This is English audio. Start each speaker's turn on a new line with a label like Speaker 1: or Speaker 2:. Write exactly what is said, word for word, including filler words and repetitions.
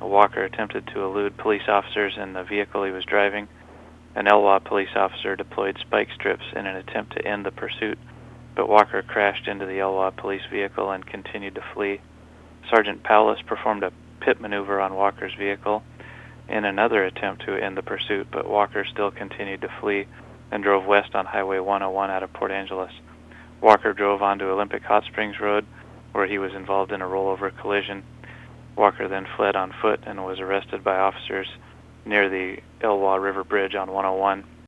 Speaker 1: Walker attempted to elude police officers in the vehicle he was driving. An Elwha police officer deployed spike strips in an attempt to end the pursuit, but Walker crashed into the Elwha police vehicle and continued to flee. Sergeant Paulus performed a pit maneuver on Walker's vehicle in another attempt to end the pursuit, but Walker still continued to flee and drove west on Highway one oh one out of Port Angeles. Walker drove onto Olympic Hot Springs Road, where he was involved in a rollover collision. Walker then fled on foot and was arrested by officers near the Elwha River Bridge on one oh one.